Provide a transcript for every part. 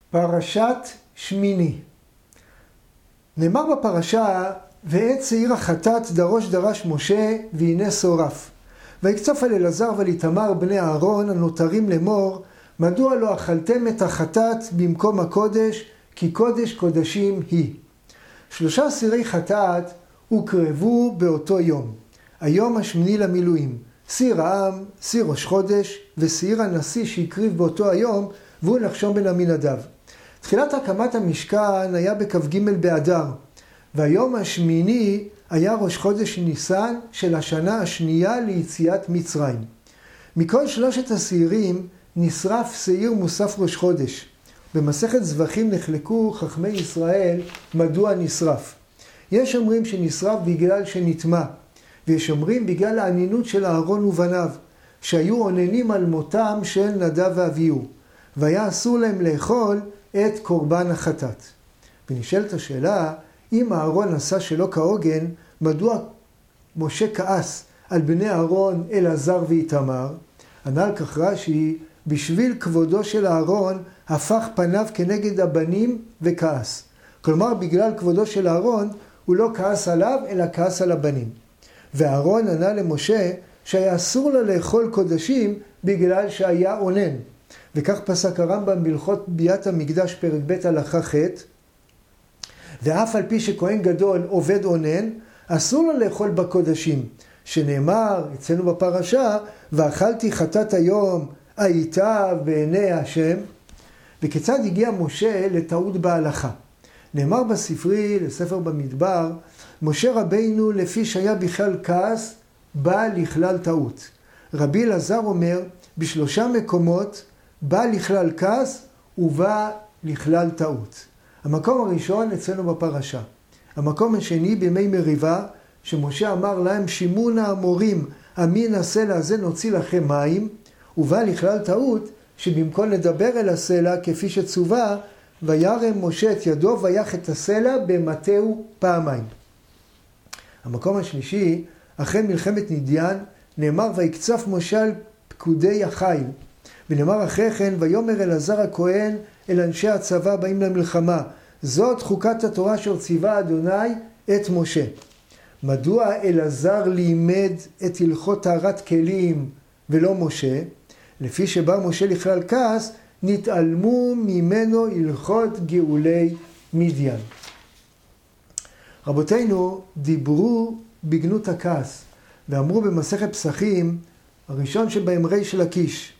פרשת שמיני. נאמר בפרשה, ועת שעיר החטאת דרוש דרש משה והנה שורף. ויקצוף על אלעזר ועל איתמר בני אהרון הנותרים לאמור, מדוע לא אכלתם את החטאת במקום הקודש, כי קודש קודשים היא. 3 סירי חטאת הוקרבו באותו יום. היום השמיני למילואים, סיר העם, סיר ראש חודש וסיר הנשיא שהקריב באותו היום, והוא נחשון בן עמינדב. תחילת הקמת המשכן היה בכ"ג באדר, והיום השמיני היה ראש חודש ניסן של השנה השנייה ליציאת מצרים. מכל 3 השעירים נשרף שעיר מוסף ראש חודש. במסכת זבחים נחלקו חכמי ישראל מדוע נשרף. יש אומרים שנשרף בגלל שנטמע, ויש אומרים בגלל הענינות של אהרון ובניו, שהיו עוננים על מותם של נדב ואביהו, והיה אסור להם לאכול את קורבן החטאת. ונשאלת השאלה, אם אהרון עשה שלא כהוגן, מדוע משה כעס על בני אהרון אלעזר ואיתמר? ענה על כך רש"י, בשביל כבודו של אהרון הפך פניו כנגד הבנים וכעס. כלומר, בגלל כבודו של אהרון הוא לא כעס עליו אלא כעס על הבנים. ואהרון ענה למשה שהיה אסור לו לאכול קודשים בגלל שהיה עונן. וכך פסק הרמב"ם בהלכות ביאת המקדש פרק ב' הלכה ח', ואף על פי שכהן גדול עובד עונן, אסור לו לאכול בקודשים, שנאמר אצלנו בפרשה, ואכלתי חטאת היום הייתה בעיני השם. וכיצד הגיע משה לטעות בהלכה? נאמר בספרי, לספר במדבר, משה רבינו לפי שהיה בכלל כעס, בא לכלל טעות. רבי אלעזר אומר, ב3 מקומות בא לכלל כעס ובא לכלל טעות. המקום הראשון אצלנו בפרשה. המקום השני בימי מריבה, שמשה אמר להם, שימונה המורים, אמין הסלע הזה נוציא לכם מים, ובא לכלל טעות, שבמקום לדבר אל הסלע כפי שצווה, וירם משה את ידו ויח את הסלע במטהו פעמיים. המקום השלישי, אחרי מלחמת מדיין, נאמר ויקצף משה על פקודי החיל. ונאמר אחרי כן, ויאמר אלעזר הכהן אל אנשי הצבא באים למלחמה. זאת חוקת התורה שציווה אדוני את משה. מדוע אלעזר לימד את הלכות טהרת כלים ולא משה? לפי שבא משה לכלל כעס, נתעלמו ממנו הלכות גאולי מדיין. רבותינו דיברו בגנות הכעס, ואמרו במסכת פסחים, הראשון שבהם ריש לקיש.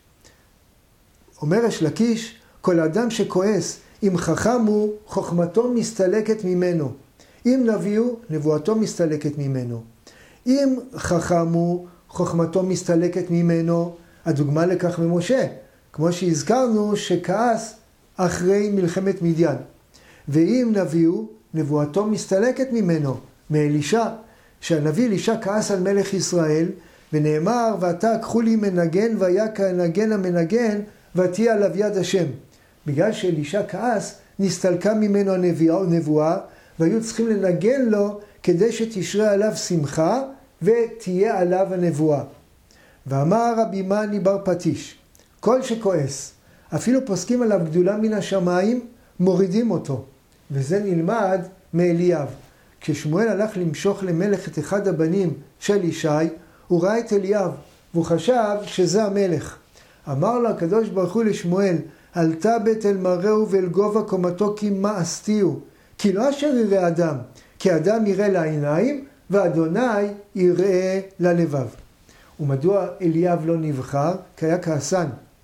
אומר ריש לקיש, כל אדם שכועס, אם חכם הוא, חוכמתו מסתלקת ממנו. אם נביא הוא, נבואתו מסתלקת ממנו. אם חכם הוא, חוכמתו מסתלקת ממנו. הדוגמה לכך ממשה, כמו שהזכרנו שכעס אחרי מלחמת מדיין. ואם נביא הוא, נבואתו מסתלקת ממנו, מאלישע, שהנביא אלישע כעס על מלך ישראל, ונאמר, ואתה קחו לי מנגן, והיה כנגן המנגן, ותהיה עליו יד השם. בגלל שאלישע כעס, נסתלקה ממנו הנבואה, והיו צריכים לנגן לו, כדי שתשרה עליו שמחה, ותהיה עליו הנבואה. ואמר רבי מני בר פטיש, כל שכועס, אפילו פוסקים עליו גדולה מן השמיים, מורידים אותו. וזה נלמד מאליאב. כששמואל הלך למשוך למלך את אחד הבנים של ישי, הוא ראה את אליאב, והוא חשב שזה המלך. אמר לו הקדוש ברוך הוא לשמואל, אל תבט אל מראהו ואל גובה קומתו כי מה עשתיהו, כי לא אשר יראה אדם, כי אדם יראה לעיניים, ואדוני יראה ללבב. ומדוע אליאב לא נבחר? כי היה כעסן.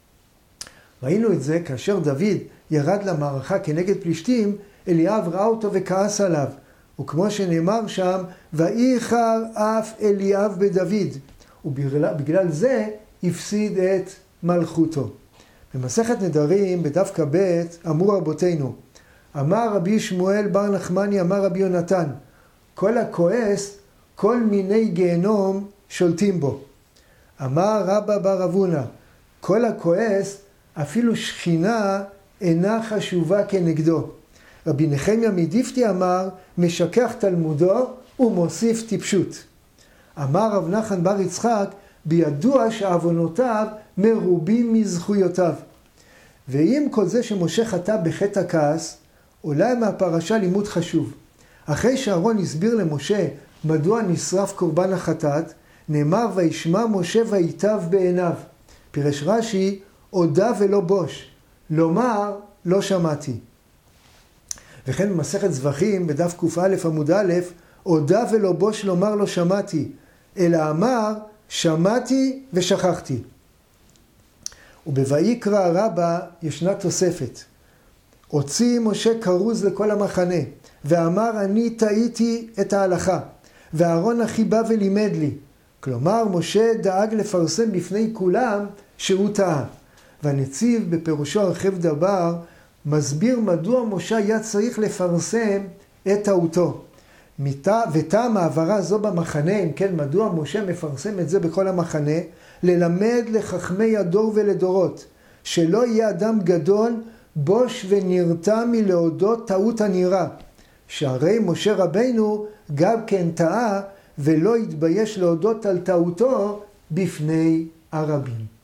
ראינו את זה כאשר דוד ירד למערכה כנגד פלישתים, אליאב ראה אותו וכעס עליו. וכמו שנאמר שם, ואיחר אף אליאב בדוד. ובגלל זה הפסיד את מלכותו. במסכת נדרים, בדף כ"ב, אמרו רבותינו, אמר רבי שמואל בר נחמני, אמר רבי יונתן, כל הכועס, כל מיני גיהנום שולטים בו. אמר רבא בר אבונה, כל הכועס, אפילו שכינה אינה חשובה כנגדו. רבי נחמיה מדיפתי אמר, משכח תלמודו ומוסיף טיפשות. אמר רב נחמן בר יצחק, בידוע שעוונותיו מרובים מזכויותיו. ועם כל זה שמשה חטא בחטא הכעס, עולה מהפרשה לימוד חשוב. אחרי שאהרון הסביר למשה מדוע נשרף קורבן החטאת, נאמר וישמע משה ויטב בעיניו. פירש רש"י, הודה ולא בוש, לומר לא שמעתי. וכן במסכת זבחים בדף ק"א עמוד א', הודה ולא בוש לומר לא שמעתי, אלא אמר שמעתי ושכחתי. ובויקרא רבה ישנה תוספת. הוציא משה כרוז לכל המחנה, ואמר אני טעיתי את ההלכה, ואהרון אחי בא ולימד לי. כלומר, משה דאג לפרסם בפני כולם שהוא טעה. והנציב בפירושו הרחב דבר מסביר מדוע משה היה צריך לפרסם את טעותו. וטעם העברה זו במחנה, אם כן, מדוע משה מפרסם את זה בכל המחנה, ללמד לחכמי הדור ולדורות, שלא יהיה אדם גדול בוש ונרתע מלהודות טעות הנראה, שהרי משה רבינו גם כן טעה ולא התבייש להודות על טעותו בפני הרבים.